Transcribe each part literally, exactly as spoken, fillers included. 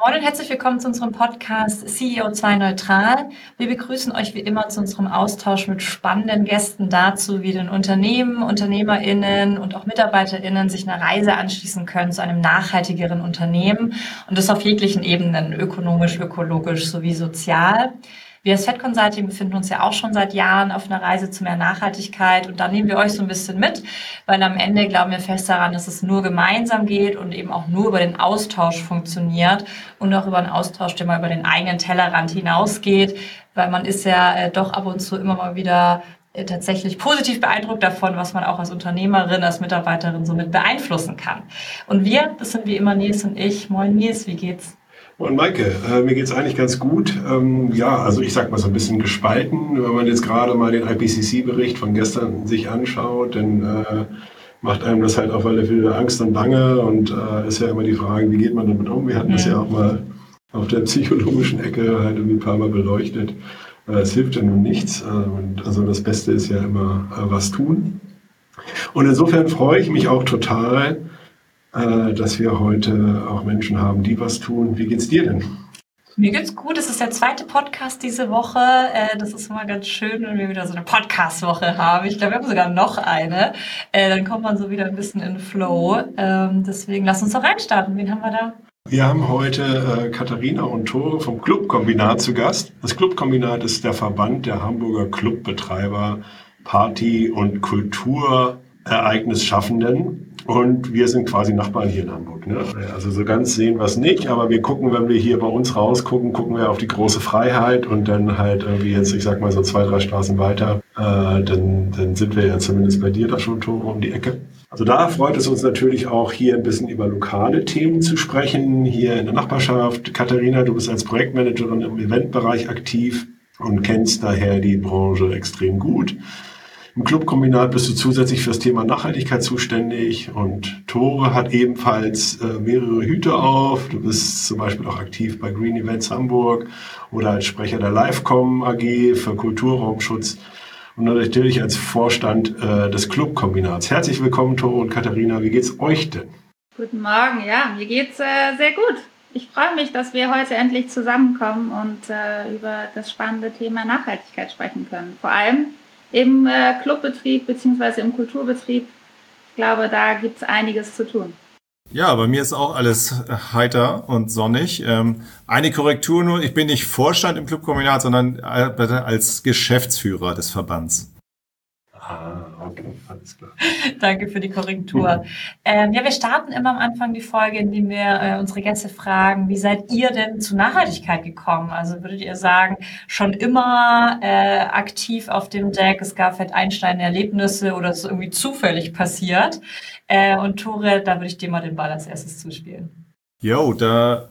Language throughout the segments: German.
Moin und herzlich willkommen zu unserem Podcast C E O zwei Neutral. Wir begrüßen euch wie immer zu unserem Austausch mit spannenden Gästen dazu, wie denn Unternehmen, UnternehmerInnen und auch MitarbeiterInnen sich einer Reise anschließen können zu einem nachhaltigeren Unternehmen und das auf jeglichen Ebenen, ökonomisch, ökologisch sowie sozial. Wir als Fed Consulting befinden uns ja auch schon seit Jahren auf einer Reise zu mehr Nachhaltigkeit und da nehmen wir euch so ein bisschen mit, weil am Ende glauben wir fest daran, dass es nur gemeinsam geht und eben auch nur über den Austausch funktioniert und auch über einen Austausch, der mal über den eigenen Tellerrand hinausgeht, weil man ist ja äh, doch ab und zu immer mal wieder äh, tatsächlich positiv beeindruckt davon, was man auch als Unternehmerin, als Mitarbeiterin so mit beeinflussen kann. Und wir, das sind wie immer Nils und ich. Moin Nils, wie geht's? Und Maike, äh, mir geht's eigentlich ganz gut. Ähm, ja, also ich sag mal so ein bisschen gespalten. Wenn man jetzt gerade mal den I P C C-Bericht von gestern sich anschaut, dann äh, macht einem das halt auf alle Fälle Angst und Bange und äh, ist ja immer die Frage, wie geht man damit um? Wir hatten das ja auch mal auf der psychologischen Ecke halt irgendwie ein paar Mal beleuchtet. Äh, es hilft ja nun nichts. Äh, und also das Beste ist ja immer äh, was tun. Und insofern freue ich mich auch total, dass wir heute auch Menschen haben, die was tun. Wie geht's dir denn? Mir geht's gut. Es ist der zweite Podcast diese Woche. Das ist immer ganz schön, wenn wir wieder so eine Podcast-Woche haben. Ich glaube, wir haben sogar noch eine. Dann kommt man so wieder ein bisschen in Flow. Deswegen lass uns doch reinstarten. Wen haben wir da? Wir haben heute äh, Katharina und Tore vom Clubkombinat zu Gast. Das Clubkombinat ist der Verband der Hamburger Clubbetreiber, Party- und Kulturereignisschaffenden. Und wir sind quasi Nachbarn hier in Hamburg. Ne? Also so ganz sehen wir es nicht, aber wir gucken, wenn wir hier bei uns rausgucken, gucken wir auf die große Freiheit und dann halt irgendwie jetzt, ich sag mal so zwei, drei Straßen weiter, äh, dann, dann sind wir ja zumindest bei dir da schon, Tore, um die Ecke. Also da freut es uns natürlich auch, hier ein bisschen über lokale Themen zu sprechen, hier in der Nachbarschaft. Katharina, du bist als Projektmanagerin im Eventbereich aktiv und kennst daher die Branche extrem gut. Im Clubkombinat bist du zusätzlich für das Thema Nachhaltigkeit zuständig und Tore hat ebenfalls äh, mehrere Hüte auf. Du bist zum Beispiel auch aktiv bei Green Events Hamburg oder als Sprecher der Livecom A G für Kulturraumschutz und natürlich als Vorstand äh, des Clubkombinats. Herzlich willkommen, Tore und Katharina. Wie geht's euch denn? Guten Morgen, ja, mir geht's äh, sehr gut. Ich freue mich, dass wir heute endlich zusammenkommen und äh, über das spannende Thema Nachhaltigkeit sprechen können. Vor allem im äh, Clubbetrieb bzw. im Kulturbetrieb. Ich glaube, da gibt es einiges zu tun. Ja, bei mir ist auch alles heiter und sonnig. Ähm, eine Korrektur nur, ich bin nicht Vorstand im Clubkombinat, sondern als Geschäftsführer des Verbands. Ah, okay, alles klar. Danke für die Korrektur. Ähm, ja, wir starten immer am Anfang die Folge, indem wir äh, unsere Gäste fragen, wie seid ihr denn zu Nachhaltigkeit gekommen? Also würdet ihr sagen, schon immer äh, aktiv auf dem Deck, es gab vielleicht einschneidende Erlebnisse oder es ist irgendwie zufällig passiert? Äh, und Tore, da würde ich dir mal den Ball als erstes zuspielen. Jo, da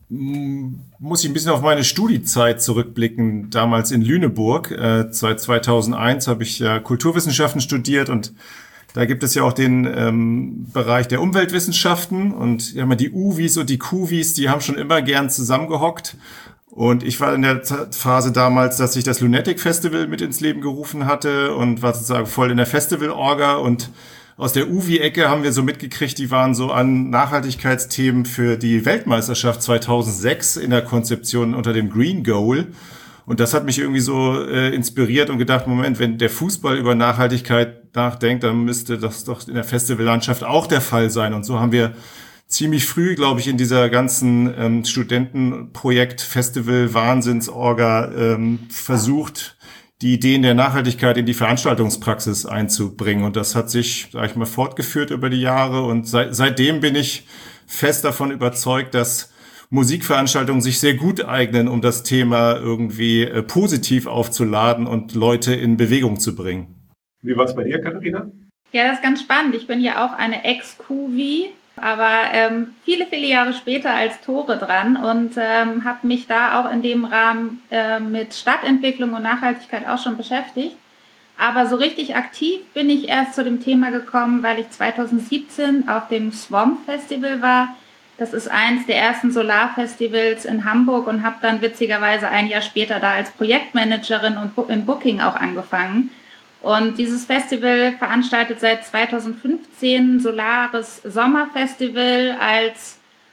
muss ich ein bisschen auf meine Studiezeit zurückblicken, damals in Lüneburg. Äh, seit zweitausendeins habe ich ja Kulturwissenschaften studiert und da gibt es ja auch den ähm, Bereich der Umweltwissenschaften und ja, die U W Is und die Q W Is, die haben schon immer gern zusammengehockt. Und ich war in der Phase damals, dass ich das Lunatic Festival mit ins Leben gerufen hatte und war sozusagen voll in der Festival-Orga und aus der U W I-Ecke haben wir so mitgekriegt, die waren so an Nachhaltigkeitsthemen für die Weltmeisterschaft zweitausendsechs in der Konzeption unter dem Green Goal. Und das hat mich irgendwie so äh, inspiriert und gedacht, Moment, wenn der Fußball über Nachhaltigkeit nachdenkt, dann müsste das doch in der Festivallandschaft auch der Fall sein. Und so haben wir ziemlich früh, glaube ich, in dieser ganzen ähm, Studentenprojekt, Festival, Wahnsinnsorga ähm, versucht, die Ideen der Nachhaltigkeit in die Veranstaltungspraxis einzubringen. Und das hat sich, sag ich mal, fortgeführt über die Jahre. Und seit, seitdem bin ich fest davon überzeugt, dass Musikveranstaltungen sich sehr gut eignen, um das Thema irgendwie äh, positiv aufzuladen und Leute in Bewegung zu bringen. Wie war es bei dir, Katharina? Ja, das ist ganz spannend. Ich bin ja auch eine Ex-Q W I, aber ähm, viele, viele Jahre später als Tore dran und ähm, habe mich da auch in dem Rahmen äh, mit Stadtentwicklung und Nachhaltigkeit auch schon beschäftigt. Aber so richtig aktiv bin ich erst zu dem Thema gekommen, weil ich zweitausendsiebzehn auf dem Swamp Festival war. Das ist eins der ersten Solarfestivals in Hamburg und habe dann witzigerweise ein Jahr später da als Projektmanagerin und im Booking auch angefangen. Und dieses Festival veranstaltet seit zweitausendfünfzehn Solaris Sommerfestival als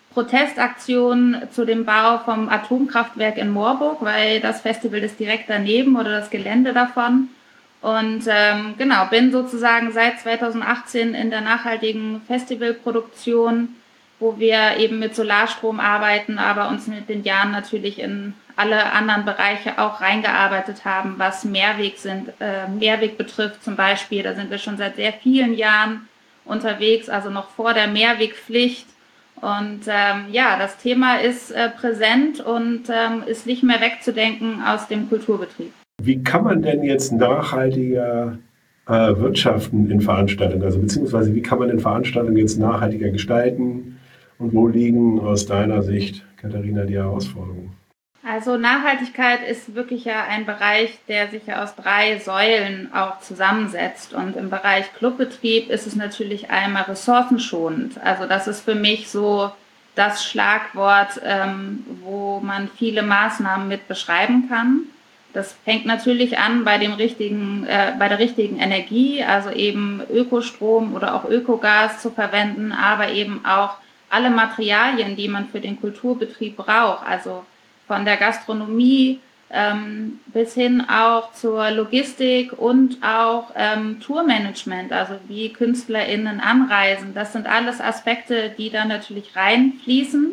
Protestaktion zu dem Bau vom Atomkraftwerk in Moorburg, weil das Festival ist direkt daneben oder das Gelände davon. Und ähm, genau, bin sozusagen seit zweitausendachtzehn in der nachhaltigen Festivalproduktion, wo wir eben mit Solarstrom arbeiten, aber uns mit den Jahren natürlich in alle anderen Bereiche auch reingearbeitet haben, was Mehrweg sind, äh, Mehrweg betrifft zum Beispiel. Da sind wir schon seit sehr vielen Jahren unterwegs, also noch vor der Mehrwegpflicht. Und ähm, ja, das Thema ist äh, präsent und ähm, ist nicht mehr wegzudenken aus dem Kulturbetrieb. Wie kann man denn jetzt nachhaltiger äh, wirtschaften in Veranstaltungen? Also beziehungsweise wie kann man denn Veranstaltungen jetzt nachhaltiger gestalten? Und wo liegen aus deiner Sicht, Katharina, die Herausforderungen? Also Nachhaltigkeit ist wirklich ja ein Bereich, der sich ja aus drei Säulen auch zusammensetzt. Und im Bereich Clubbetrieb ist es natürlich einmal ressourcenschonend. Also das ist für mich so das Schlagwort, ähm, wo man viele Maßnahmen mit beschreiben kann. Das fängt natürlich an bei dem richtigen, äh, bei der richtigen Energie, also eben Ökostrom oder auch Ökogas zu verwenden, aber eben auch alle Materialien, die man für den Kulturbetrieb braucht, also von der Gastronomie ähm, bis hin auch zur Logistik und auch ähm, Tourmanagement, also wie KünstlerInnen anreisen. Das sind alles Aspekte, die da natürlich reinfließen.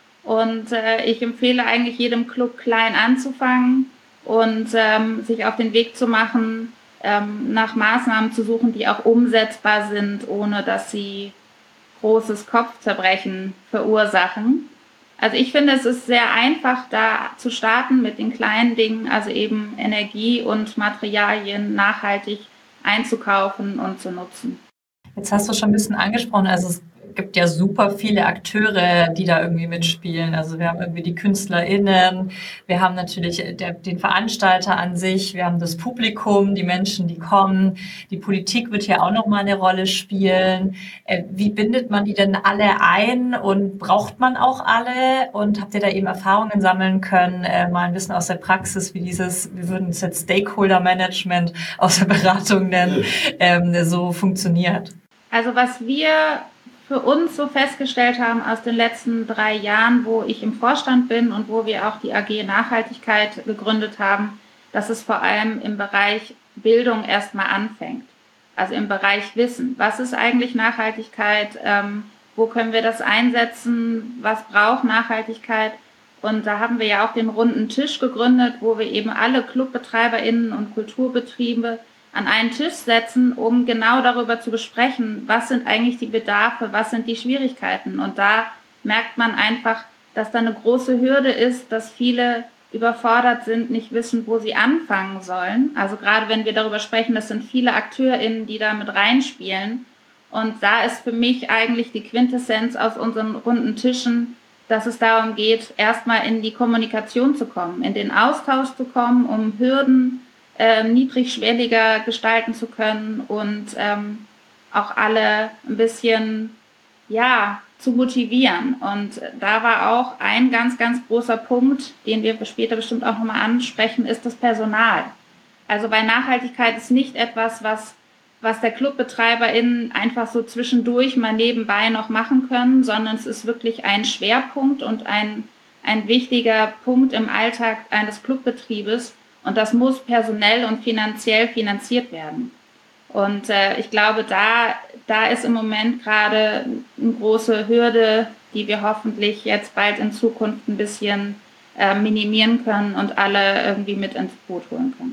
Und äh, ich empfehle eigentlich jedem Club klein anzufangen und ähm, sich auf den Weg zu machen, ähm, nach Maßnahmen zu suchen, die auch umsetzbar sind, ohne dass sie großes Kopfzerbrechen verursachen. Also ich finde, es ist sehr einfach, da zu starten mit den kleinen Dingen, also eben Energie und Materialien nachhaltig einzukaufen und zu nutzen. Jetzt hast du schon ein bisschen angesprochen, also es gibt ja super viele Akteure, die da irgendwie mitspielen. Also wir haben irgendwie die KünstlerInnen, wir haben natürlich der, den Veranstalter an sich, wir haben das Publikum, die Menschen, die kommen. Die Politik wird hier auch nochmal eine Rolle spielen. Wie bindet man die denn alle ein und braucht man auch alle? Und habt ihr da eben Erfahrungen sammeln können, mal ein bisschen aus der Praxis, wie dieses, wir würden es jetzt Stakeholder-Management aus der Beratung nennen, so funktioniert? Also was wir für uns so festgestellt haben aus den letzten drei Jahren, wo ich im Vorstand bin und wo wir auch die A G Nachhaltigkeit gegründet haben, dass es vor allem im Bereich Bildung erstmal anfängt. Also im Bereich Wissen. Was ist eigentlich Nachhaltigkeit? Ähm, wo können wir das einsetzen? Was braucht Nachhaltigkeit? Und da haben wir ja auch den runden Tisch gegründet, wo wir eben alle ClubbetreiberInnen und Kulturbetriebe an einen Tisch setzen, um genau darüber zu besprechen, was sind eigentlich die Bedarfe, was sind die Schwierigkeiten. Und da merkt man einfach, dass da eine große Hürde ist, dass viele überfordert sind, nicht wissen, wo sie anfangen sollen. Also gerade wenn wir darüber sprechen, das sind viele AkteurInnen, die da mit reinspielen. Und da ist für mich eigentlich die Quintessenz aus unseren runden Tischen, dass es darum geht, erstmal in die Kommunikation zu kommen, in den Austausch zu kommen, um Hürden äh, niedrigschwelliger gestalten zu können und ähm, auch alle ein bisschen, ja, zu motivieren. Und da war auch ein ganz, ganz großer Punkt, den wir später bestimmt auch nochmal ansprechen, ist das Personal. Also bei Nachhaltigkeit ist nicht etwas, was, was der ClubbetreiberInnen einfach so zwischendurch mal nebenbei noch machen können, sondern es ist wirklich ein Schwerpunkt und ein, ein wichtiger Punkt im Alltag eines Clubbetriebes. Und das muss personell und finanziell finanziert werden. Und äh, ich glaube, da, da ist im Moment gerade eine große Hürde, die wir hoffentlich jetzt bald in Zukunft ein bisschen äh, minimieren können und alle irgendwie mit ins Boot holen können.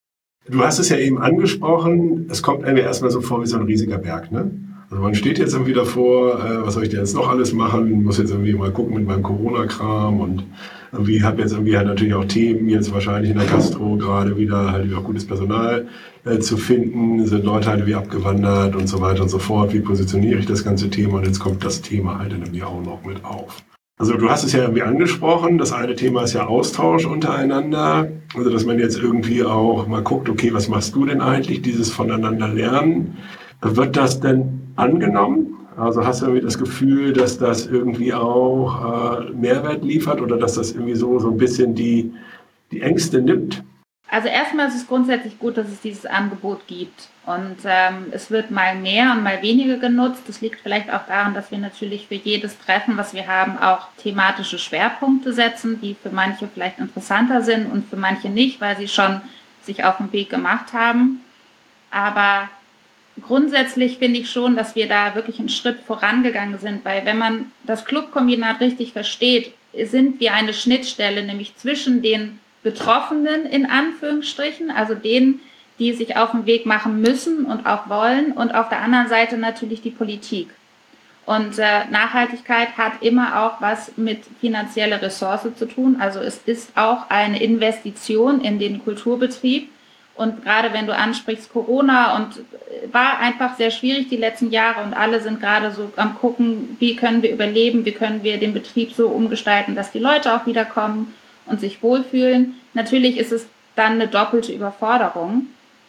Du hast es ja eben angesprochen, es kommt einem ja erstmal so vor wie so ein riesiger Berg, ne? Also man steht jetzt irgendwie davor, äh, was soll ich denn jetzt noch alles machen, muss jetzt irgendwie mal gucken mit meinem Corona-Kram und irgendwie habe jetzt irgendwie halt natürlich auch Themen, jetzt wahrscheinlich in der Gastro gerade wieder halt auch gutes Personal äh, zu finden, sind Leute halt wie abgewandert und so weiter und so fort, wie positioniere ich das ganze Thema und jetzt kommt das Thema halt irgendwie auch noch mit auf. Also du hast es ja irgendwie angesprochen, das eine Thema ist ja Austausch untereinander, also dass man jetzt irgendwie auch mal guckt, okay, was machst du denn eigentlich, dieses voneinander lernen, wird das denn angenommen? Also hast du irgendwie das Gefühl, dass das irgendwie auch äh, Mehrwert liefert oder dass das irgendwie so, so ein bisschen die, die Ängste nimmt? Also erstmal ist es grundsätzlich gut, dass es dieses Angebot gibt. Und ähm, es wird mal mehr und mal weniger genutzt. Das liegt vielleicht auch daran, dass wir natürlich für jedes Treffen, was wir haben, auch thematische Schwerpunkte setzen, die für manche vielleicht interessanter sind und für manche nicht, weil sie schon sich auf den Weg gemacht haben. Aber grundsätzlich finde ich schon, dass wir da wirklich einen Schritt vorangegangen sind, weil wenn man das Clubkombinat richtig versteht, sind wir eine Schnittstelle, nämlich zwischen den Betroffenen in Anführungsstrichen, also denen, die sich auf den Weg machen müssen und auch wollen, und auf der anderen Seite natürlich die Politik. Und äh, Nachhaltigkeit hat immer auch was mit finanzieller Ressource zu tun. Also es ist auch eine Investition in den Kulturbetrieb. Und gerade wenn du ansprichst Corona, und war einfach sehr schwierig die letzten Jahre, und alle sind gerade so am gucken, wie können wir überleben, wie können wir den Betrieb so umgestalten, dass die Leute auch wiederkommen und sich wohlfühlen. Natürlich ist es dann eine doppelte Überforderung.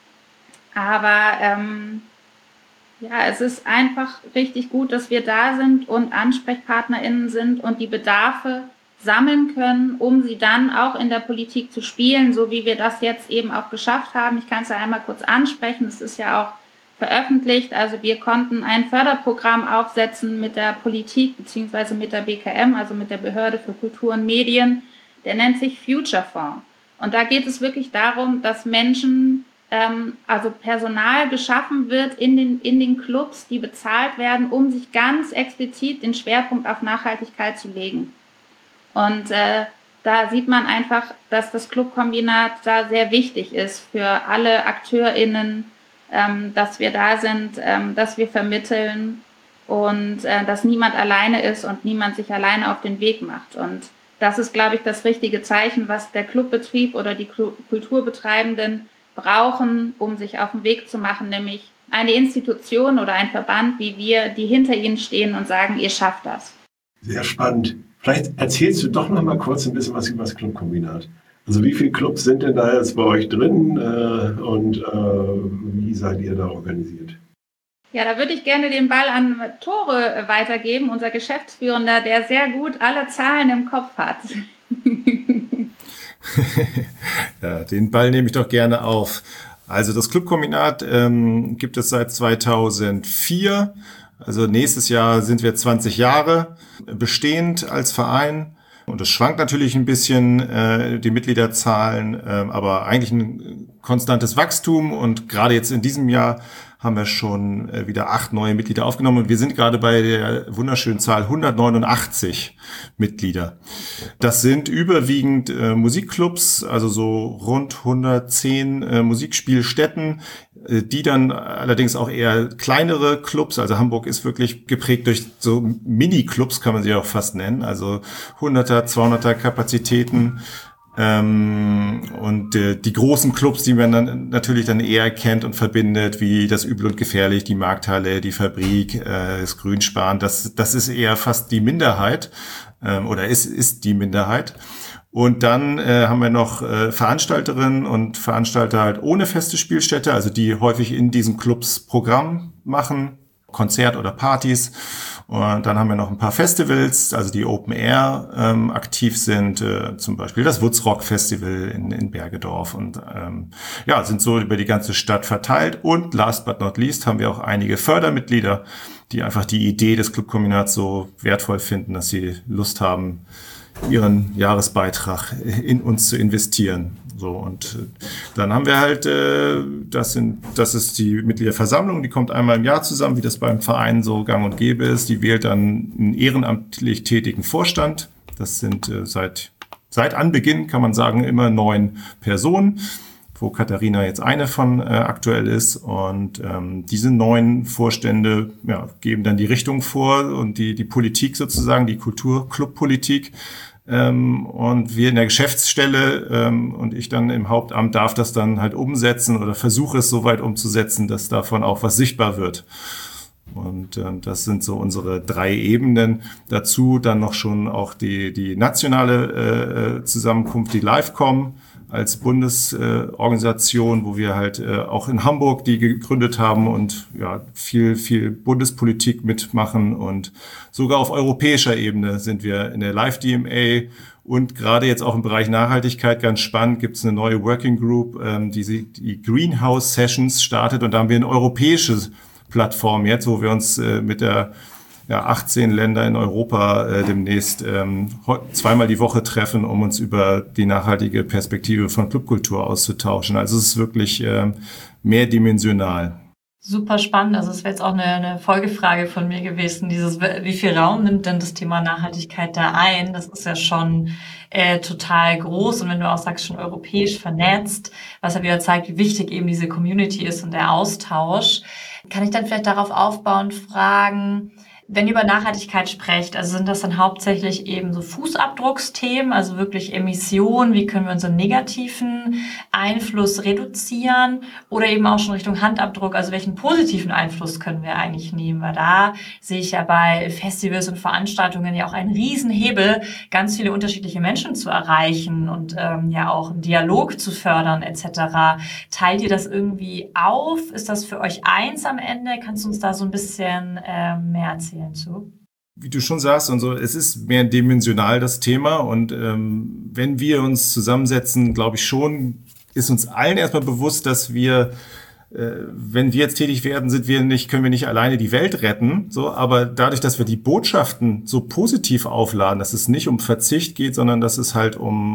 Aber ähm, ja, es ist einfach richtig gut, dass wir da sind und AnsprechpartnerInnen sind und die Bedarfe sammeln können, um sie dann auch in der Politik zu spielen, so wie wir das jetzt eben auch geschafft haben. Ich kann es ja einmal kurz ansprechen, es ist ja auch veröffentlicht. Also wir konnten ein Förderprogramm aufsetzen mit der Politik beziehungsweise mit der B K M, also mit der Behörde für Kultur und Medien. Der nennt sich Future Fonds. Und da geht es wirklich darum, dass Menschen, ähm, also Personal geschaffen wird in den, in den Clubs, die bezahlt werden, um sich ganz explizit den Schwerpunkt auf Nachhaltigkeit zu legen. Und äh, da sieht man einfach, dass das Clubkombinat da sehr wichtig ist für alle AkteurInnen, ähm, dass wir da sind, ähm, dass wir vermitteln und äh, dass niemand alleine ist und niemand sich alleine auf den Weg macht. Und das ist, glaube ich, das richtige Zeichen, was der Clubbetrieb oder die Kulturbetreibenden brauchen, um sich auf den Weg zu machen, nämlich eine Institution oder ein Verband wie wir, die hinter ihnen stehen und sagen, ihr schafft das. Sehr spannend. Vielleicht erzählst du doch noch mal kurz ein bisschen was über das Clubkombinat. Also wie viele Clubs sind denn da jetzt bei euch drin äh, und äh, wie seid ihr da organisiert? Ja, da würde ich gerne den Ball an Tore weitergeben, unser Geschäftsführender, der sehr gut alle Zahlen im Kopf hat. Ja, den Ball nehme ich doch gerne auf. Also das Clubkombinat ähm, gibt es seit zweitausendvier. Also nächstes Jahr sind wir zwanzig Jahre bestehend als Verein. Und das schwankt natürlich ein bisschen, äh, die Mitgliederzahlen, äh, aber eigentlich ein konstantes Wachstum. Und gerade jetzt in diesem Jahr haben wir schon äh, wieder acht neue Mitglieder aufgenommen. Und wir sind gerade bei der wunderschönen Zahl hundertneunundachtzig Mitglieder. Das sind überwiegend äh, Musikclubs, also so rund hundertzehn äh, Musikspielstätten, äh, die dann allerdings auch eher kleinere Clubs, also Hamburg ist wirklich geprägt durch so Mini-Clubs, kann man sie auch fast nennen, also hunderter, zweihunderter Kapazitäten. Ähm, und äh, die großen Clubs, die man dann natürlich dann eher kennt und verbindet, wie das Übel und Gefährlich, die Markthalle, die Fabrik, äh, das Grünspan, das das ist eher fast die Minderheit ähm, oder ist ist die Minderheit. Und dann äh, haben wir noch äh, Veranstalterinnen und Veranstalter halt ohne feste Spielstätte, also die häufig in diesen Clubs Programm machen, Konzert oder Partys. Und dann haben wir noch ein paar Festivals, also die Open Air ähm, aktiv sind, äh, zum Beispiel das Wutzrock Festival in, in Bergedorf und ähm, ja, sind so über die ganze Stadt verteilt. Und last but not least haben wir auch einige Fördermitglieder, die einfach die Idee des Clubkombinats so wertvoll finden, dass sie Lust haben, ihren Jahresbeitrag in uns zu investieren. So, und dann haben wir halt, äh, das sind, das ist die Mitgliederversammlung, die kommt einmal im Jahr zusammen, wie das beim Verein so gang und gäbe ist. Die wählt dann einen ehrenamtlich tätigen Vorstand. Das sind äh, seit, seit Anbeginn, kann man sagen, immer neun Personen, wo Katharina jetzt eine von äh, aktuell ist. Und ähm, diese neun Vorstände ja, geben dann die Richtung vor und die, die Politik sozusagen, die Kulturclub-Politik. Ähm, und wir in der Geschäftsstelle ähm, und ich dann im Hauptamt darf das dann halt umsetzen oder versuche es so weit umzusetzen, dass davon auch was sichtbar wird. Und äh, das sind so unsere drei Ebenen. Dazu dann noch schon auch die die nationale äh, Zusammenkunft, die Livecom, als Bundesorganisation, wo wir halt äh, auch in Hamburg die gegründet haben und ja viel, viel Bundespolitik mitmachen. Und sogar auf europäischer Ebene sind wir in der Live D M A. Und gerade jetzt auch im Bereich Nachhaltigkeit, ganz spannend, gibt es eine neue Working Group, ähm, die die Greenhouse Sessions startet. Und da haben wir eine europäische Plattform jetzt, wo wir uns äh, mit der ja, achtzehn Länder in Europa äh, demnächst ähm, zweimal die Woche treffen, um uns über die nachhaltige Perspektive von Clubkultur auszutauschen. Also es ist wirklich ähm, mehrdimensional. Super spannend. Also es wäre jetzt auch eine, eine Folgefrage von mir gewesen, dieses, wie viel Raum nimmt denn das Thema Nachhaltigkeit da ein? Das ist ja schon äh, total groß und wenn du auch sagst, schon europäisch vernetzt, was ja wieder zeigt, wie wichtig eben diese Community ist und der Austausch. Kann ich dann vielleicht darauf aufbauend fragen, wenn ihr über Nachhaltigkeit sprecht, also sind das dann hauptsächlich eben so Fußabdrucksthemen, also wirklich Emissionen, wie können wir unseren negativen Einfluss reduzieren oder eben auch schon Richtung Handabdruck, also welchen positiven Einfluss können wir eigentlich nehmen, weil da sehe ich ja bei Festivals und Veranstaltungen ja auch einen Riesenhebel, ganz viele unterschiedliche Menschen zu erreichen und ähm, ja auch einen Dialog zu fördern et cetera. Teilt ihr das irgendwie auf? Ist das für euch eins am Ende? Kannst du uns da so ein bisschen äh, mehr erzählen? Zu? Wie du schon sagst, und so, es ist mehr dimensional das Thema und ähm, wenn wir uns zusammensetzen, glaube ich schon, ist uns allen erstmal bewusst, dass wir, äh, wenn wir jetzt tätig werden, sind wir nicht, können wir nicht alleine die Welt retten, so, aber dadurch, dass wir die Botschaften so positiv aufladen, dass es nicht um Verzicht geht, sondern dass es halt um,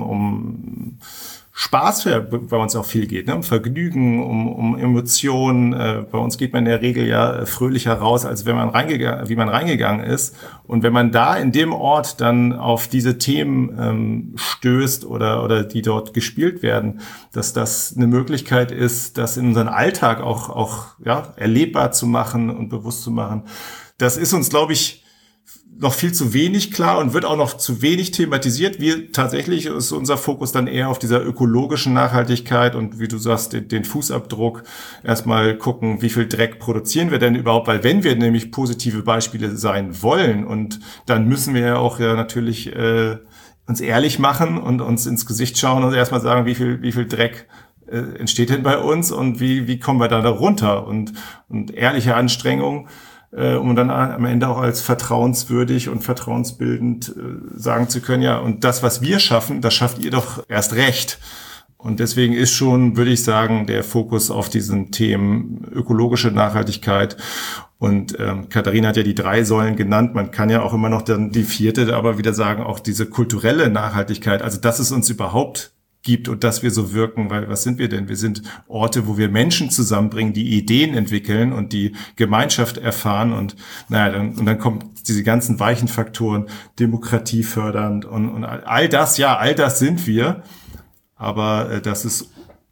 um Spaß für, bei uns auch viel geht, ne? Um Vergnügen, um, um Emotionen. Äh, bei uns geht man in der Regel ja fröhlicher raus, als wenn man reingegangen, wie man reingegangen ist. Und wenn man da in dem Ort dann auf diese Themen ähm, stößt oder oder die dort gespielt werden, dass das eine Möglichkeit ist, das in unseren Alltag auch auch ja erlebbar zu machen und bewusst zu machen. Das ist uns, glaube ich, noch viel zu wenig klar und wird auch noch zu wenig thematisiert. Wir tatsächlich ist unser Fokus dann eher auf dieser ökologischen Nachhaltigkeit und wie du sagst, den, den Fußabdruck. Erstmal gucken, wie viel Dreck produzieren wir denn überhaupt, weil wenn wir nämlich positive Beispiele sein wollen und dann müssen wir ja auch ja natürlich äh, uns ehrlich machen und uns ins Gesicht schauen und erstmal sagen, wie viel wie viel Dreck äh, entsteht denn bei uns und wie wie kommen wir da runter und und ehrliche Anstrengungen, um dann am Ende auch als vertrauenswürdig und vertrauensbildend sagen zu können, ja, und das, was wir schaffen, das schafft ihr doch erst recht. Und deswegen ist schon, würde ich sagen, der Fokus auf diesen Themen ökologische Nachhaltigkeit. Und ähm, Katharina hat ja die drei Säulen genannt. Man kann ja auch immer noch dann die vierte, aber wieder sagen, auch diese kulturelle Nachhaltigkeit, also dass es uns überhaupt gibt und dass wir so wirken, weil was sind wir denn? Wir sind Orte, wo wir Menschen zusammenbringen, die Ideen entwickeln und die Gemeinschaft erfahren und naja, dann, und dann kommen diese ganzen weichen Faktoren, Demokratie fördernd und, und all das, ja, all das sind wir, aber äh, das ist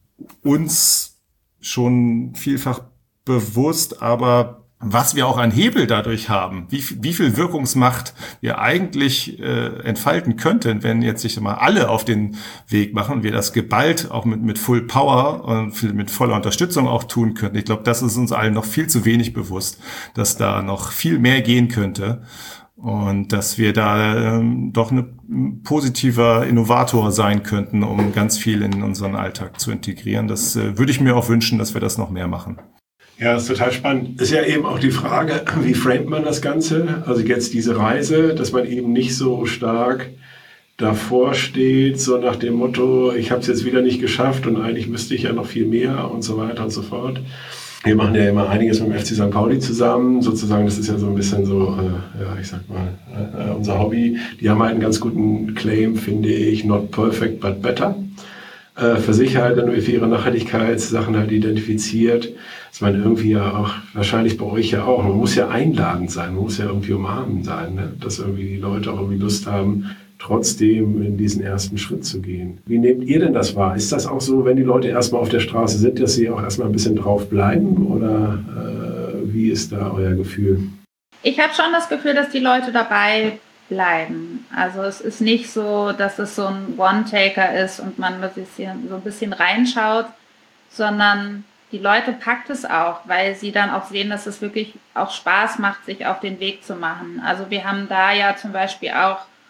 uns schon vielfach bewusst, aber was wir auch an Hebel dadurch haben, wie, wie viel Wirkungsmacht wir eigentlich äh, entfalten könnten, wenn jetzt sich mal alle auf den Weg machen und wir das geballt auch mit, mit Full Power und mit voller Unterstützung auch tun könnten. Ich glaube, das ist uns allen noch viel zu wenig bewusst, dass da noch viel mehr gehen könnte und dass wir da ähm, doch ein positiver Innovator sein könnten, um ganz viel in unseren Alltag zu integrieren. Das äh, würde ich mir auch wünschen, dass wir das noch mehr machen. Ja, das ist total spannend. Ist ja eben auch die Frage, wie framet man das Ganze? Also jetzt diese Reise, dass man eben nicht so stark davor steht, so nach dem Motto, ich habe es jetzt wieder nicht geschafft und eigentlich müsste ich ja noch viel mehr und so weiter und so fort. Wir machen ja immer einiges mit dem F C Sankt Pauli zusammen, sozusagen, das ist ja so ein bisschen so, äh, ja, ich sag mal, äh, unser Hobby. Die haben halt einen ganz guten Claim, finde ich, not perfect, but better. Für sich halt dann für ihre Nachhaltigkeitssachen halt identifiziert, dass man irgendwie ja auch, wahrscheinlich bei euch ja auch, man muss ja einladend sein, man muss ja irgendwie umarmend sein, ne? Dass irgendwie die Leute auch irgendwie Lust haben, trotzdem in diesen ersten Schritt zu gehen. Wie nehmt ihr denn das wahr? Ist das auch so, wenn die Leute erstmal auf der Straße sind, dass sie auch erstmal ein bisschen drauf bleiben oder äh, wie ist da euer Gefühl? Ich habe schon das Gefühl, dass die Leute dabei bleiben. Also es ist nicht so, dass es so ein One-Taker ist und man so ein bisschen reinschaut, sondern die Leute packt es auch, weil sie dann auch sehen, dass es wirklich auch Spaß macht, sich auf den Weg zu machen. Also wir haben da ja zum Beispiel auch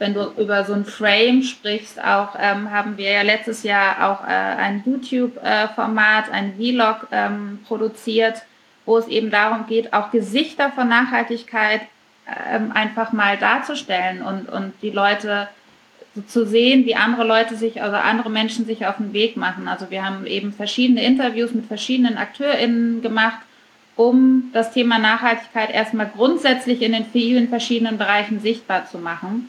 wenn du über so ein Frame sprichst, auch ähm, haben wir ja letztes Jahr auch äh, ein YouTube-Format, äh, ein Vlog ähm, produziert, wo es eben darum geht, auch Gesichter von Nachhaltigkeit ähm, einfach mal darzustellen und, und die Leute so zu sehen, wie andere Leute sich, also andere Menschen sich auf den Weg machen. Also wir haben eben verschiedene Interviews mit verschiedenen AkteurInnen gemacht, um das Thema Nachhaltigkeit erstmal grundsätzlich in den vielen verschiedenen Bereichen sichtbar zu machen.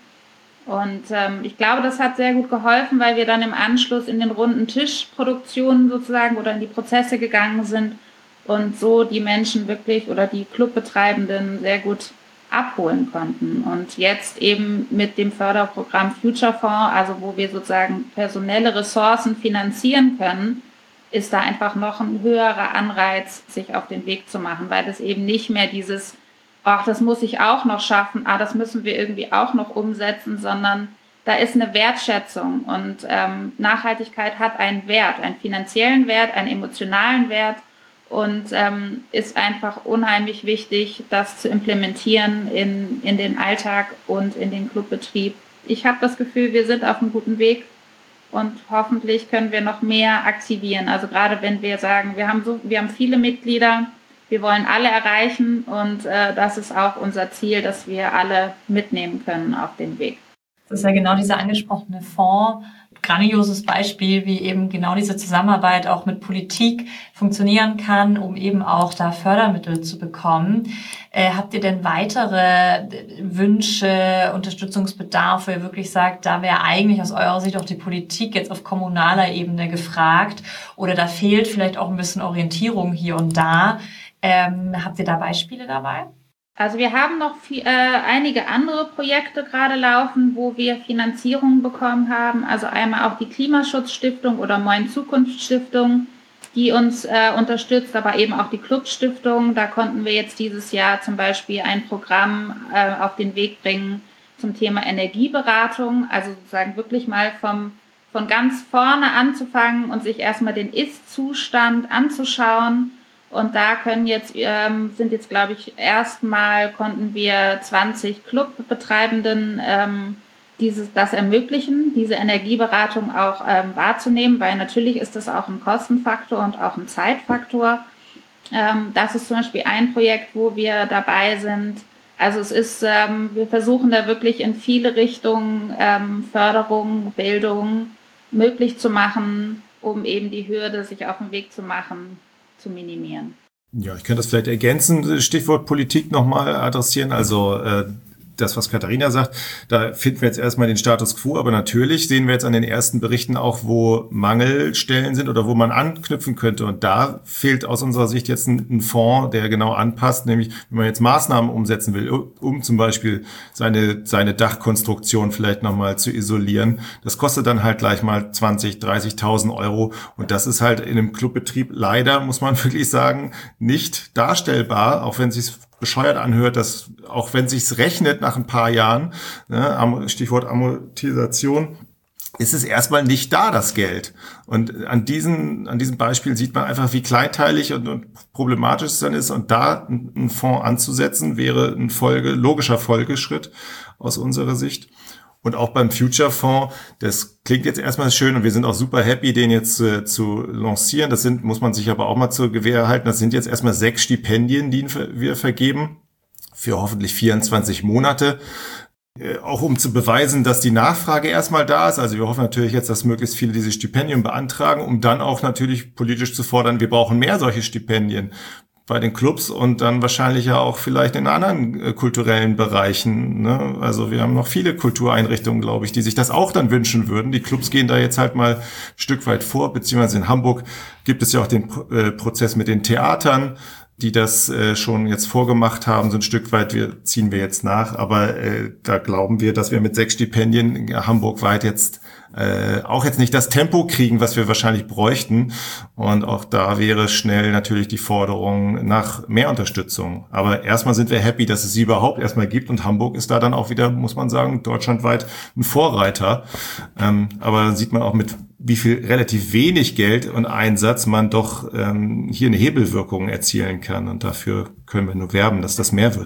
Und ähm, ich glaube, das hat sehr gut geholfen, weil wir dann im Anschluss in den runden Tischproduktionen sozusagen oder in die Prozesse gegangen sind und so die Menschen wirklich oder die Clubbetreibenden sehr gut abholen konnten. Und jetzt eben mit dem Förderprogramm Future Fonds, also wo wir sozusagen personelle Ressourcen finanzieren können, ist da einfach noch ein höherer Anreiz, sich auf den Weg zu machen, weil das eben nicht mehr dieses, ach, das muss ich auch noch schaffen, ah, das müssen wir irgendwie auch noch umsetzen, sondern da ist eine Wertschätzung und ähm, Nachhaltigkeit hat einen Wert, einen finanziellen Wert, einen emotionalen Wert und ähm, ist einfach unheimlich wichtig, das zu implementieren in, in den Alltag und in den Clubbetrieb. Ich habe das Gefühl, wir sind auf einem guten Weg und hoffentlich können wir noch mehr aktivieren. Also gerade wenn wir sagen, wir haben so, wir haben viele Mitglieder, wir wollen alle erreichen und äh, das ist auch unser Ziel, dass wir alle mitnehmen können auf den Weg. Das ist ja genau dieser angesprochene Fonds. Grandioses Beispiel, wie eben genau diese Zusammenarbeit auch mit Politik funktionieren kann, um eben auch da Fördermittel zu bekommen. Äh, habt ihr denn weitere Wünsche, Unterstützungsbedarf, wo ihr wirklich sagt, da wäre eigentlich aus eurer Sicht auch die Politik jetzt auf kommunaler Ebene gefragt oder da fehlt vielleicht auch ein bisschen Orientierung hier und da? Ähm, habt ihr da Beispiele dabei? Also wir haben noch viel, äh, einige andere Projekte gerade laufen, wo wir Finanzierungen bekommen haben. Also einmal auch die Klimaschutzstiftung oder Moin Zukunft Stiftung, die uns äh, unterstützt, aber eben auch die Clubstiftung. Da konnten wir jetzt dieses Jahr zum Beispiel ein Programm äh, auf den Weg bringen zum Thema Energieberatung. Also sozusagen wirklich mal vom, von ganz vorne anzufangen und sich erstmal den Ist-Zustand anzuschauen. Und da können jetzt, ähm, sind jetzt, glaube ich, erstmal konnten wir zwanzig Clubbetreibenden ähm, dieses, das ermöglichen, diese Energieberatung auch ähm, wahrzunehmen, weil natürlich ist das auch ein Kostenfaktor und auch ein Zeitfaktor. Ähm, das ist zum Beispiel ein Projekt, wo wir dabei sind. Also es ist, ähm, wir versuchen da wirklich in viele Richtungen ähm, Förderung, Bildung möglich zu machen, um eben die Hürde, sich auf den Weg zu machen, zu minimieren. Ja, ich könnte das vielleicht ergänzen, Stichwort Politik nochmal adressieren. Also äh, das, was Katharina sagt, da finden wir jetzt erstmal den Status quo, aber natürlich sehen wir jetzt an den ersten Berichten auch, wo Mangelstellen sind oder wo man anknüpfen könnte. Und da fehlt aus unserer Sicht jetzt ein, ein Fonds, der genau anpasst, nämlich wenn man jetzt Maßnahmen umsetzen will, um zum Beispiel seine, seine Dachkonstruktion vielleicht nochmal zu isolieren. Das kostet dann halt gleich mal zwanzig, dreißigtausend Euro. Und das ist halt in einem Clubbetrieb leider, muss man wirklich sagen, nicht darstellbar, auch wenn es sich bescheuert anhört, dass auch wenn sich's rechnet nach ein paar Jahren, ne, Stichwort Amortisation, ist es erstmal nicht da, das Geld. Und an diesen, an diesem Beispiel sieht man einfach, wie kleinteilig und, und problematisch es dann ist. Und da einen Fonds anzusetzen, wäre ein Folge, logischer Folgeschritt aus unserer Sicht. Und auch beim Future Fonds, das klingt jetzt erstmal schön und wir sind auch super happy, den jetzt äh, zu lancieren. Das sind, muss man sich aber auch mal zur Gewähr halten, das sind jetzt erstmal sechs Stipendien, die wir vergeben, für hoffentlich vierundzwanzig Monate. Äh, auch um zu beweisen, dass die Nachfrage erstmal da ist. Also wir hoffen natürlich jetzt, dass möglichst viele diese Stipendien beantragen, um dann auch natürlich politisch zu fordern, wir brauchen mehr solche Stipendien bei den Clubs und dann wahrscheinlich ja auch vielleicht in anderen äh, kulturellen Bereichen. Ne? Also wir haben noch viele Kultureinrichtungen, glaube ich, die sich das auch dann wünschen würden. Die Clubs gehen da jetzt halt mal ein Stück weit vor, beziehungsweise in Hamburg gibt es ja auch den äh, Prozess mit den Theatern, die das äh, schon jetzt vorgemacht haben, so ein Stück weit, wir ziehen wir jetzt nach, aber äh, da glauben wir, dass wir mit sechs Stipendien hamburgweit jetzt äh, auch jetzt nicht das Tempo kriegen, was wir wahrscheinlich bräuchten, und auch da wäre schnell natürlich die Forderung nach mehr Unterstützung. Aber erstmal sind wir happy, dass es sie überhaupt erstmal gibt, und Hamburg ist da dann auch wieder, muss man sagen, deutschlandweit ein Vorreiter. Ähm, aber dann sieht man auch, mit wie viel relativ wenig Geld und Einsatz man doch ähm, hier eine Hebelwirkung erzielen kann. Und dafür können wir nur werben, dass das mehr wird.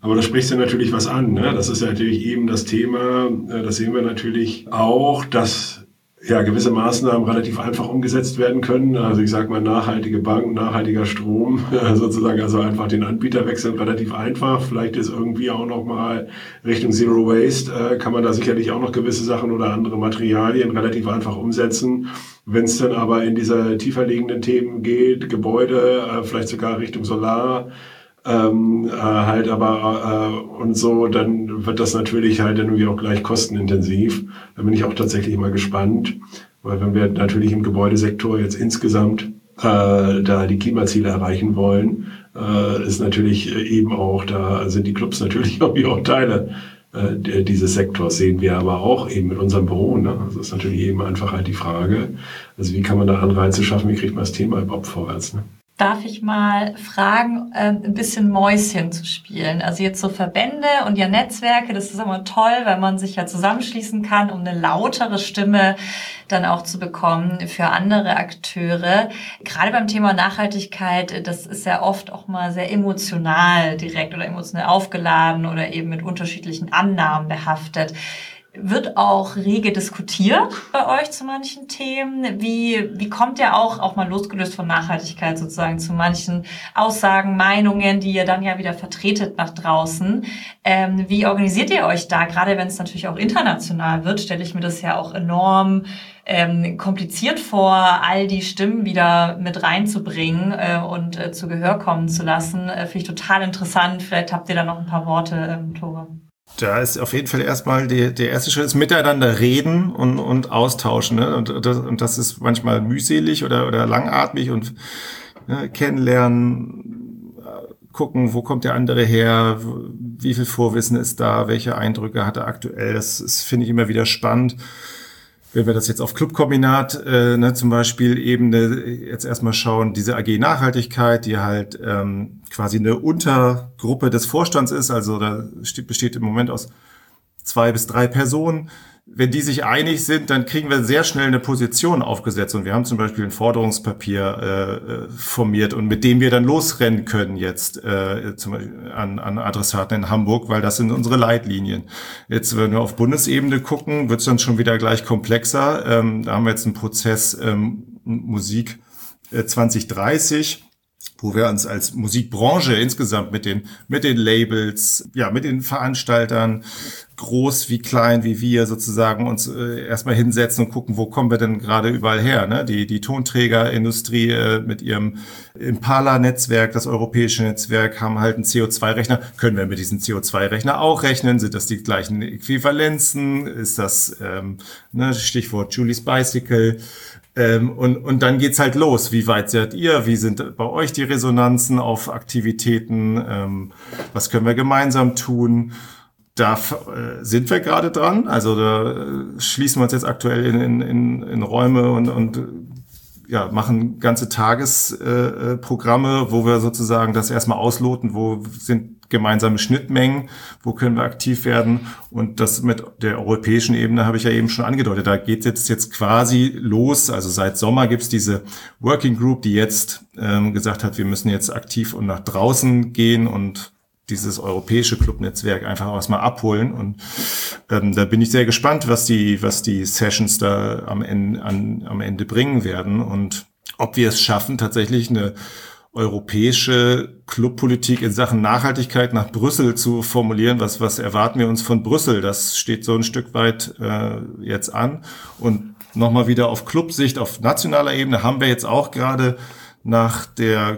Aber da sprichst du natürlich was an, ne? Das ist ja natürlich eben das Thema, das sehen wir natürlich auch, dass ja gewisse Maßnahmen relativ einfach umgesetzt werden können. Also ich sage mal nachhaltige Banken, nachhaltiger Strom, sozusagen also einfach den Anbieter wechseln, relativ einfach. Vielleicht ist irgendwie auch noch mal Richtung Zero Waste, äh, kann man da sicherlich auch noch gewisse Sachen oder andere Materialien relativ einfach umsetzen. Wenn es dann aber in diese tiefer liegenden Themen geht, Gebäude, äh, vielleicht sogar Richtung Solar, Ähm, äh, halt aber äh, und so, dann wird das natürlich halt dann irgendwie auch gleich kostenintensiv. Da bin ich auch tatsächlich mal gespannt, weil wenn wir natürlich im Gebäudesektor jetzt insgesamt äh, da die Klimaziele erreichen wollen, äh, ist natürlich eben auch, da sind die Clubs natürlich irgendwie auch Teile äh, dieses Sektors, sehen wir aber auch eben mit unserem Büro. Ne? Also ist natürlich eben einfach halt die Frage, also wie kann man da Anreize schaffen, wie kriegt man das Thema überhaupt vorwärts, ne? Darf ich mal fragen, äh, ein bisschen Mäuschen zu spielen? Also jetzt so Verbände und ja Netzwerke, das ist immer toll, weil man sich ja zusammenschließen kann, um eine lautere Stimme dann auch zu bekommen für andere Akteure. Gerade beim Thema Nachhaltigkeit, das ist ja oft auch mal sehr emotional direkt oder emotional aufgeladen oder eben mit unterschiedlichen Annahmen behaftet. Wird auch rege diskutiert bei euch zu manchen Themen? Wie, wie kommt ihr auch, auch mal losgelöst von Nachhaltigkeit sozusagen, zu manchen Aussagen, Meinungen, die ihr dann ja wieder vertretet nach draußen? Ähm, wie organisiert ihr euch da? Gerade wenn es natürlich auch international wird, stelle ich mir das ja auch enorm ähm, kompliziert vor, all die Stimmen wieder mit reinzubringen äh, und äh, zu Gehör kommen zu lassen. Äh, finde ich total interessant. Vielleicht habt ihr da noch ein paar Worte, ähm, Tore. Da ist auf jeden Fall erstmal der, der erste Schritt, ist miteinander reden und, und austauschen. Ne? Und, das, und das ist manchmal mühselig oder, oder langatmig und ne, kennenlernen, gucken, wo kommt der andere her, wie viel Vorwissen ist da, welche Eindrücke hat er aktuell. Das, das finde ich immer wieder spannend. Wenn wir das jetzt auf Clubkombinat äh, ne, zum Beispiel Ebene jetzt erstmal schauen, diese A G Nachhaltigkeit, die halt ähm, quasi eine Untergruppe des Vorstands ist, also da steht, besteht im Moment aus zwei bis drei Personen. Wenn die sich einig sind, dann kriegen wir sehr schnell eine Position aufgesetzt. Und wir haben zum Beispiel ein Forderungspapier äh, formiert und mit dem wir dann losrennen können jetzt äh, zum Beispiel an, an Adressaten in Hamburg, weil das sind unsere Leitlinien. Jetzt, wenn wir auf Bundesebene gucken, wird es dann schon wieder gleich komplexer. Ähm, da haben wir jetzt einen Prozess ähm, Musik äh, zwanzig dreißig, wo wir uns als Musikbranche insgesamt mit den mit den Labels, ja, mit den Veranstaltern, groß wie klein wie wir sozusagen, uns äh, erstmal hinsetzen und gucken, wo kommen wir denn gerade überall her, ne? Die die Tonträgerindustrie äh, mit ihrem Impala-Netzwerk, das europäische Netzwerk, haben halt einen C O zwei Rechner. Können wir mit diesem C O zwei Rechner auch rechnen? Sind das die gleichen Äquivalenzen? Ist das ähm, ne, Stichwort Julie's Bicycle? Ähm, und, und dann geht's halt los. Wie weit seid ihr? Wie sind bei euch die Resonanzen auf Aktivitäten? Ähm, was können wir gemeinsam tun? Da äh, sind wir gerade dran. Also da äh, schließen wir uns jetzt aktuell in, in, in Räume und, und ja, machen ganze Tagesprogramme, äh, wo wir sozusagen das erstmal ausloten, wo sind gemeinsame Schnittmengen, wo können wir aktiv werden. Und das mit der europäischen Ebene habe ich ja eben schon angedeutet. Da geht jetzt jetzt quasi los. Also seit Sommer gibt's diese Working Group, die jetzt ähm, gesagt hat, wir müssen jetzt aktiv und nach draußen gehen und dieses europäische Clubnetzwerk einfach auch erstmal abholen. Und ähm, da bin ich sehr gespannt, was die was die Sessions da am Ende an, am Ende bringen werden und ob wir es schaffen, tatsächlich eine europäische Clubpolitik in Sachen Nachhaltigkeit nach Brüssel zu formulieren. Was was erwarten wir uns von Brüssel? Das steht so ein Stück weit äh, jetzt an. Und nochmal wieder auf Clubsicht, auf nationaler Ebene haben wir jetzt auch gerade nach der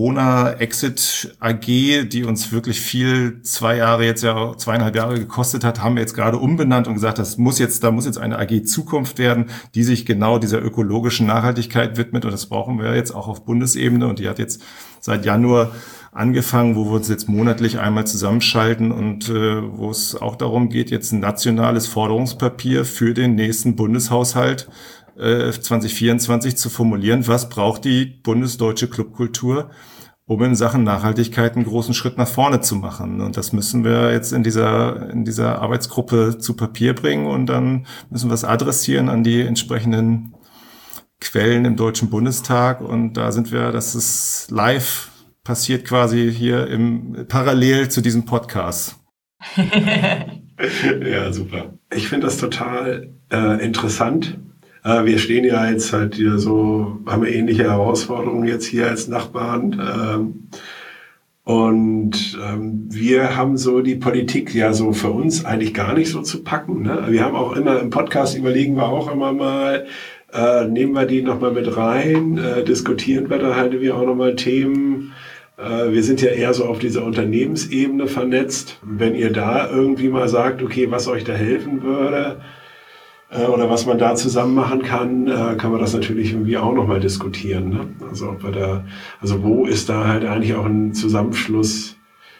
Corona-Exit-A G, die uns wirklich viel, zwei Jahre jetzt ja, zweieinhalb Jahre gekostet hat, haben wir jetzt gerade umbenannt und gesagt, das muss jetzt, da muss jetzt eine A G Zukunft werden, die sich genau dieser ökologischen Nachhaltigkeit widmet. Und das brauchen wir jetzt auch auf Bundesebene. Und die hat jetzt seit Januar angefangen, wo wir uns jetzt monatlich einmal zusammenschalten und äh, wo es auch darum geht, jetzt ein nationales Forderungspapier für den nächsten Bundeshaushalt zwanzig vierundzwanzig zu formulieren, was braucht die bundesdeutsche Clubkultur, um in Sachen Nachhaltigkeit einen großen Schritt nach vorne zu machen. Und das müssen wir jetzt in dieser in dieser Arbeitsgruppe zu Papier bringen und dann müssen wir es adressieren an die entsprechenden Quellen im Deutschen Bundestag. Und da sind wir, das ist live passiert quasi hier im parallel zu diesem Podcast. Ja, super. Ich finde das total äh, interessant. Äh, wir stehen ja jetzt halt hier so, haben wir ähnliche Herausforderungen jetzt hier als Nachbarn. Ähm, und ähm, wir haben so die Politik ja so für uns eigentlich gar nicht so zu packen. Ne? Wir haben auch immer im Podcast überlegen wir auch immer mal, äh, nehmen wir die nochmal mit rein, äh, diskutieren wir da halt wir auch nochmal Themen. Äh, wir sind ja eher so auf dieser Unternehmensebene vernetzt. Wenn ihr da irgendwie mal sagt, okay, was euch da helfen würde, oder was man da zusammen machen kann, kann man das natürlich irgendwie auch nochmal diskutieren. Ne? Also ob wir da, also wo ist da halt eigentlich auch ein Zusammenschluss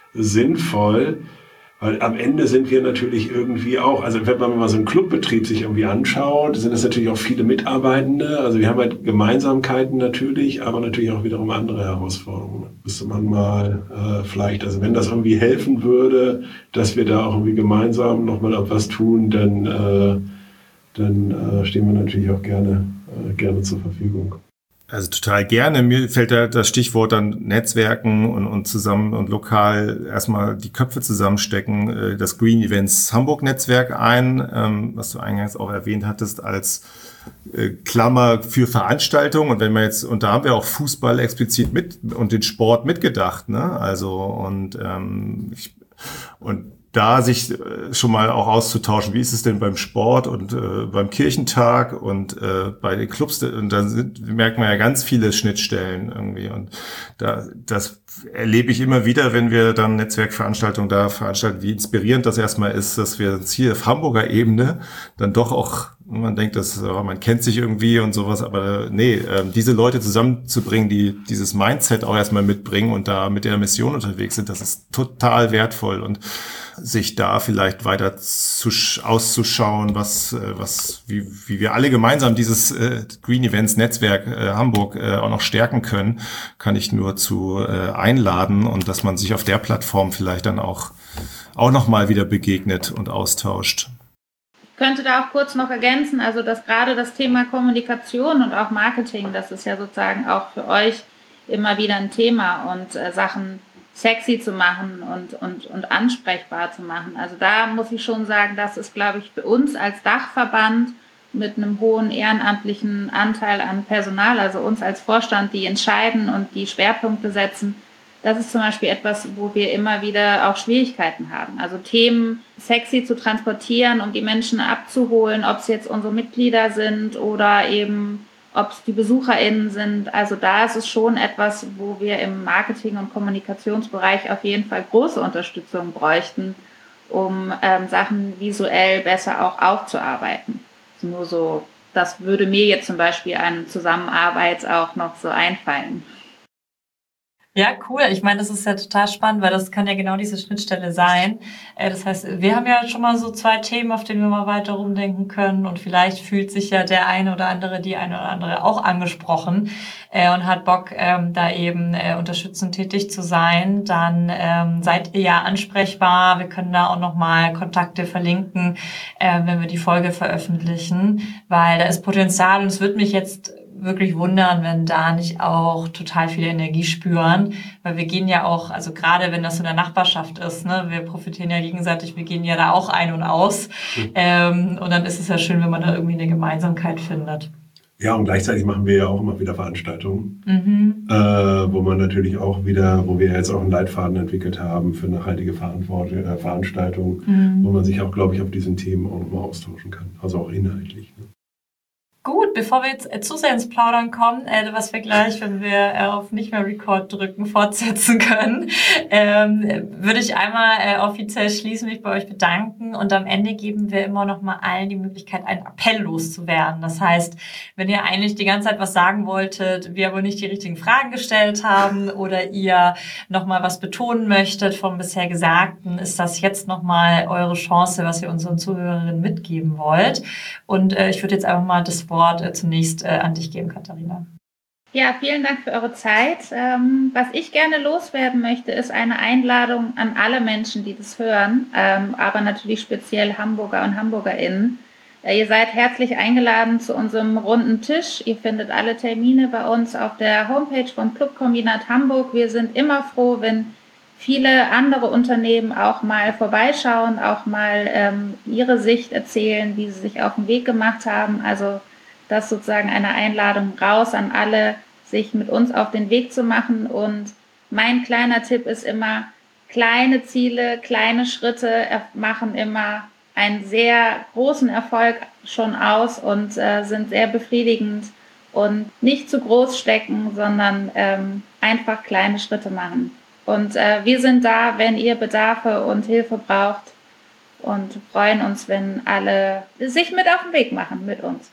sinnvoll? Weil am Ende sind wir natürlich irgendwie auch, also wenn man mal so einen Clubbetrieb sich irgendwie anschaut, sind es natürlich auch viele Mitarbeitende. Also wir haben halt Gemeinsamkeiten natürlich, aber natürlich auch wiederum andere Herausforderungen. Müsste man mal äh, vielleicht, also wenn das irgendwie helfen würde, dass wir da auch irgendwie gemeinsam nochmal etwas tun, dann äh, dann äh, stehen wir natürlich auch gerne, äh, gerne zur Verfügung. Also total gerne. Mir fällt da das Stichwort dann Netzwerken und, und zusammen und lokal erstmal die Köpfe zusammenstecken, äh, das Green Events Hamburg Netzwerk ein, ähm, was du eingangs auch erwähnt hattest, als äh, Klammer für Veranstaltungen. Und wenn man jetzt, und da haben wir auch Fußball explizit mit und den Sport mitgedacht, ne? Also und ähm, ich, und da sich äh, schon mal auch auszutauschen, wie ist es denn beim Sport und äh, beim Kirchentag und äh, bei den Clubs, und da sind, merkt man ja ganz viele Schnittstellen irgendwie, und da das erlebe ich immer wieder, wenn wir dann Netzwerkveranstaltungen da veranstalten, wie inspirierend das erstmal ist, dass wir uns hier auf Hamburger Ebene dann doch auch, man denkt, dass oh, man kennt sich irgendwie und sowas, aber nee, äh, diese Leute zusammenzubringen, die dieses Mindset auch erstmal mitbringen und da mit der Mission unterwegs sind, das ist total wertvoll, und sich da vielleicht weiter zu, auszuschauen, was, was, wie, wie wir alle gemeinsam dieses äh, Green Events Netzwerk äh, Hamburg äh, auch noch stärken können, kann ich nur zu äh, einladen, und dass man sich auf der Plattform vielleicht dann auch, auch nochmal wieder begegnet und austauscht. Ich könnte da auch kurz noch ergänzen, also dass gerade das Thema Kommunikation und auch Marketing, das ist ja sozusagen auch für euch immer wieder ein Thema, und äh, Sachen sexy zu machen und, und, und ansprechbar zu machen. Also da muss ich schon sagen, das ist, glaube ich, für uns als Dachverband mit einem hohen ehrenamtlichen Anteil an Personal, also uns als Vorstand, die entscheiden und die Schwerpunkte setzen, das ist zum Beispiel etwas, wo wir immer wieder auch Schwierigkeiten haben. Also Themen sexy zu transportieren, um die Menschen abzuholen, ob es jetzt unsere Mitglieder sind oder eben ob es die BesucherInnen sind. Also da ist es schon etwas, wo wir im Marketing- und Kommunikationsbereich auf jeden Fall große Unterstützung bräuchten, um ähm, Sachen visuell besser auch aufzuarbeiten. Also nur so, das würde mir jetzt zum Beispiel an Zusammenarbeit auch noch so einfallen. Ja, cool. Ich meine, das ist ja total spannend, weil das kann ja genau diese Schnittstelle sein. Das heißt, wir haben ja schon mal so zwei Themen, auf denen wir mal weiter rumdenken können, und vielleicht fühlt sich ja der eine oder andere, die eine oder andere auch angesprochen und hat Bock, da eben unterstützend tätig zu sein. Dann seid ihr ja ansprechbar. Wir können da auch nochmal Kontakte verlinken, wenn wir die Folge veröffentlichen, weil da ist Potenzial, und es wird mich jetzt wirklich wundern, wenn da nicht auch total viel Energie spüren, weil wir gehen ja auch, also gerade wenn das in der Nachbarschaft ist, ne, wir profitieren ja gegenseitig, wir gehen ja da auch ein und aus, mhm. ähm, und dann ist es ja schön, wenn man da irgendwie eine Gemeinsamkeit findet. Ja, und gleichzeitig machen wir ja auch immer wieder Veranstaltungen, mhm. äh, wo man natürlich auch wieder, wo wir jetzt auch einen Leitfaden entwickelt haben für nachhaltige Verantwortung, äh, Veranstaltungen, mhm. wo man sich auch, glaube ich, auf diesen Themen auch nochmal austauschen kann, also auch inhaltlich. Ne? Gut, bevor wir jetzt zu sehr ins Plaudern kommen, äh, was wir gleich, wenn wir äh, auf nicht mehr Record drücken, fortsetzen können, ähm, würde ich einmal äh, offiziell schließen, mich bei euch bedanken, und am Ende geben wir immer noch mal allen die Möglichkeit, einen Appell loszuwerden. Das heißt, wenn ihr eigentlich die ganze Zeit was sagen wolltet, wir aber nicht die richtigen Fragen gestellt haben oder ihr noch mal was betonen möchtet vom bisher Gesagten, ist das jetzt noch mal eure Chance, was ihr unseren Zuhörerinnen mitgeben wollt. Und äh, ich würde jetzt einfach mal das Wort äh, zunächst äh, an dich geben, Katharina. Ja, vielen Dank für eure Zeit. Ähm, was ich gerne loswerden möchte, ist eine Einladung an alle Menschen, die das hören, ähm, aber natürlich speziell Hamburger und HamburgerInnen, Ihr seid herzlich eingeladen zu unserem runden Tisch. Ihr findet alle Termine bei uns auf der Homepage vom Clubkombinat Hamburg. Wir sind immer froh, wenn viele andere Unternehmen auch mal vorbeischauen, auch mal ähm, ihre Sicht erzählen, wie sie sich auf den Weg gemacht haben. Also das ist sozusagen eine Einladung raus an alle, sich mit uns auf den Weg zu machen. Und mein kleiner Tipp ist immer, kleine Ziele, kleine Schritte machen immer einen sehr großen Erfolg schon aus und äh, sind sehr befriedigend und nicht zu groß stecken, sondern ähm, einfach kleine Schritte machen. Und äh, wir sind da, wenn ihr Bedarfe und Hilfe braucht und freuen uns, wenn alle sich mit auf den Weg machen mit uns.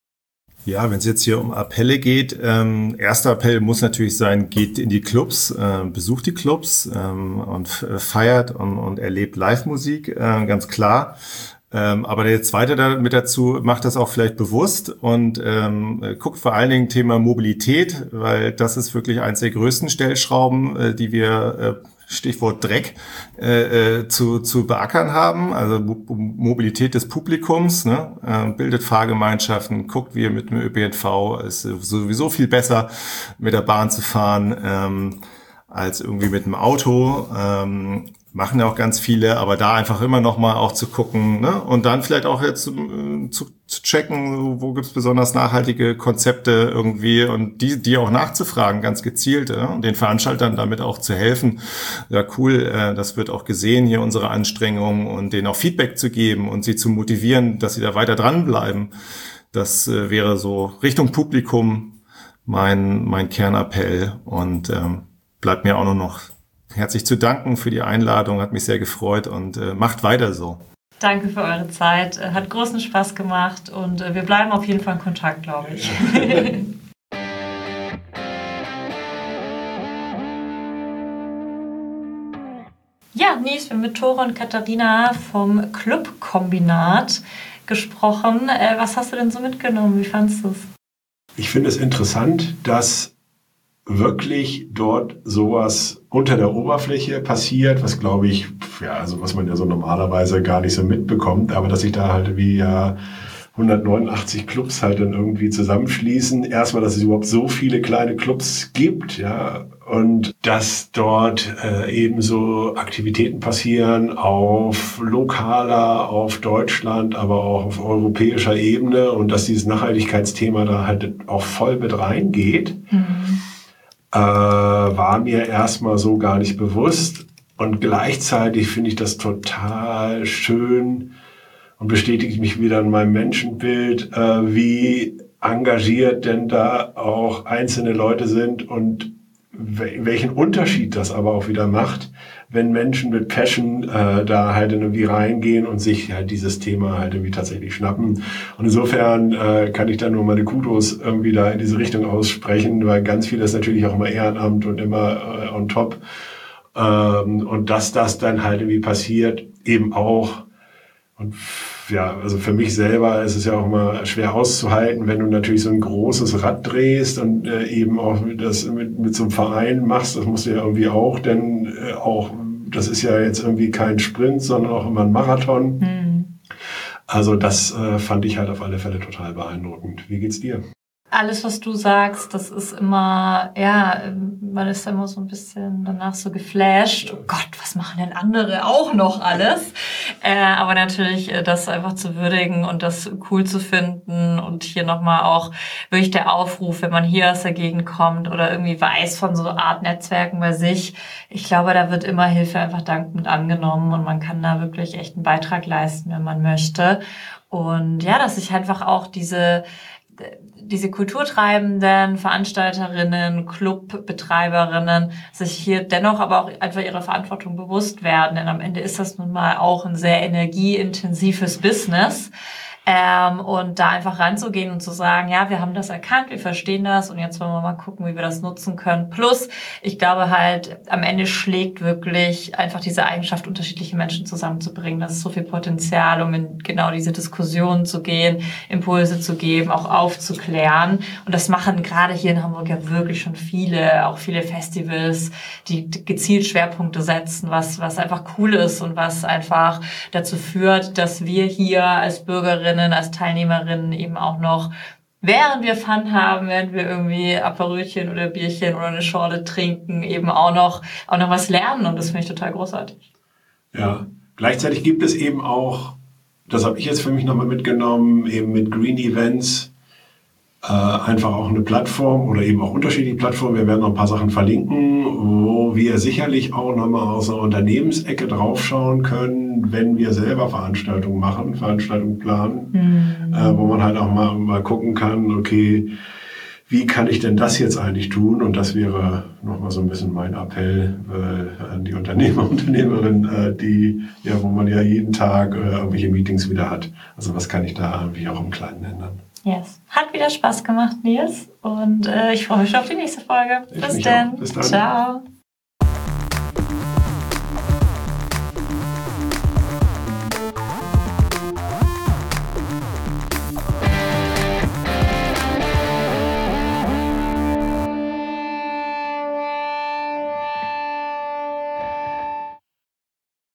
Ja, wenn es jetzt hier um Appelle geht, ähm, erster Appell muss natürlich sein, geht in die Clubs, äh, besucht die Clubs ähm, und äh, feiert und, und erlebt Live-Musik, äh, ganz klar. Ähm, aber der zweite da mit dazu macht das auch vielleicht bewusst und ähm, guckt vor allen Dingen Thema Mobilität, weil das ist wirklich eins der größten Stellschrauben, äh, die wir äh, Stichwort Dreck, äh, äh, zu, zu beackern haben. Also Mo- Mobilität des Publikums, ne? äh, bildet Fahrgemeinschaften, guckt, wie ihr mit dem Ö P N V, ist sowieso viel besser, mit der Bahn zu fahren, ähm, als irgendwie mit dem Auto. Ähm, machen ja auch ganz viele, aber da einfach immer noch mal auch zu gucken, ne? Und dann vielleicht auch jetzt äh, zu, zu checken, wo gibt's besonders nachhaltige Konzepte irgendwie und die die auch nachzufragen, ganz gezielt, ja? Und den Veranstaltern damit auch zu helfen. Ja, cool, äh, das wird auch gesehen hier, unsere Anstrengungen, und denen auch Feedback zu geben und sie zu motivieren, dass sie da weiter dranbleiben. Das äh, wäre so Richtung Publikum mein mein Kernappell, und ähm, bleibt mir auch nur noch herzlich zu danken für die Einladung, hat mich sehr gefreut, und äh, macht weiter so. Danke für eure Zeit, hat großen Spaß gemacht und äh, wir bleiben auf jeden Fall in Kontakt, glaube ich. Ja, Nies, wir haben mit Tore und Katharina vom Clubkombinat gesprochen. Äh, was hast du denn so mitgenommen? Wie fandest du es? Ich finde es interessant, dass wirklich dort sowas unter der Oberfläche passiert, was glaube ich, ja, also was man ja so normalerweise gar nicht so mitbekommt, aber dass sich da halt wie ja hundertneunundachtzig Clubs halt dann irgendwie zusammenschließen. Erstmal, dass es überhaupt so viele kleine Clubs gibt, ja, und dass dort äh, eben so Aktivitäten passieren auf lokaler, auf Deutschland, aber auch auf europäischer Ebene, und dass dieses Nachhaltigkeitsthema da halt auch voll mit reingeht. Mhm. Äh, war mir erstmal so gar nicht bewusst, und gleichzeitig finde ich das total schön und bestätigt mich wieder in meinem Menschenbild, äh, wie engagiert denn da auch einzelne Leute sind und we- welchen Unterschied das aber auch wieder macht, wenn Menschen mit Passion äh, da halt irgendwie reingehen und sich halt dieses Thema halt irgendwie tatsächlich schnappen. Und insofern äh, kann ich da nur meine Kudos irgendwie da in diese Richtung aussprechen, weil ganz viel ist natürlich auch immer Ehrenamt und immer äh, on top. Ähm, und dass das dann halt irgendwie passiert, eben auch. Und ja, also für mich selber ist es ja auch immer schwer auszuhalten, wenn du natürlich so ein großes Rad drehst und äh, eben auch das mit, mit so einem Verein machst. Das musst du ja irgendwie auch, denn äh, auch, das ist ja jetzt irgendwie kein Sprint, sondern auch immer ein Marathon. Mhm. Also das äh, fand ich halt auf alle Fälle total beeindruckend. Wie geht's dir? Alles, was du sagst, das ist immer, ja, man ist immer so ein bisschen danach so geflasht. Oh Gott, was machen denn andere auch noch alles? Äh, aber natürlich, das einfach zu würdigen und das cool zu finden, und hier nochmal auch wirklich der Aufruf, wenn man hier aus der Gegend kommt oder irgendwie weiß von so Art Netzwerken bei sich. Ich glaube, da wird immer Hilfe einfach dankend angenommen, und man kann da wirklich echt einen Beitrag leisten, wenn man möchte. Und ja, dass sich einfach auch diese diese Kulturtreibenden, Veranstalterinnen, Clubbetreiberinnen sich hier dennoch aber auch einfach ihrer Verantwortung bewusst werden. Denn am Ende ist das nun mal auch ein sehr energieintensives Business. Ähm, und da einfach ranzugehen und zu sagen, ja, wir haben das erkannt, wir verstehen das, und jetzt wollen wir mal gucken, wie wir das nutzen können. Plus, ich glaube halt, am Ende schlägt wirklich einfach diese Eigenschaft, unterschiedliche Menschen zusammenzubringen. Das ist so viel Potenzial, um in genau diese Diskussionen zu gehen, Impulse zu geben, auch aufzuklären. Und das machen gerade hier in Hamburg ja wirklich schon viele, auch viele Festivals, die gezielt Schwerpunkte setzen, was, was einfach cool ist und was einfach dazu führt, dass wir hier als Bürgerinnen Teilnehmerinnen, als Teilnehmerinnen eben auch noch, während wir Fun haben, während wir irgendwie Aperölchen oder Bierchen oder eine Schorle trinken, eben auch noch, auch noch was lernen. Und das finde ich total großartig. Ja, gleichzeitig gibt es eben auch, das habe ich jetzt für mich nochmal mitgenommen, eben mit Green Events, äh, einfach auch eine Plattform oder eben auch unterschiedliche Plattformen. Wir werden noch ein paar Sachen verlinken, wo wir sicherlich auch nochmal aus einer Unternehmensecke draufschauen können, wenn wir selber Veranstaltungen machen, Veranstaltungen planen, mhm. äh, wo man halt auch mal, mal gucken kann, okay, wie kann ich denn das jetzt eigentlich tun? Und das wäre nochmal so ein bisschen mein Appell äh, an die Unternehmer, Unternehmerinnen, äh, die, ja, wo man ja jeden Tag äh, irgendwelche Meetings wieder hat. Also was kann ich da irgendwie auch im Kleinen ändern? Yes. Hat wieder Spaß gemacht, Nils. Und äh, ich freue mich schon auf die nächste Folge. Ich Bis dann. Bis dann. Ciao.